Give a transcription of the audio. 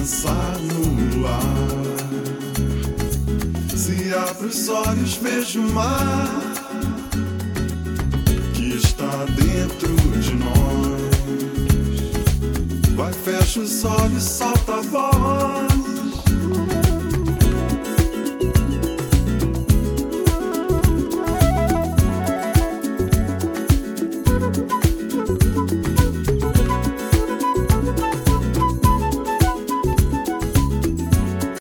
dançar no luar. Se abro os olhos, vejo o mar que está dentro de nós. Vai, fecha os olhos, solta a voz.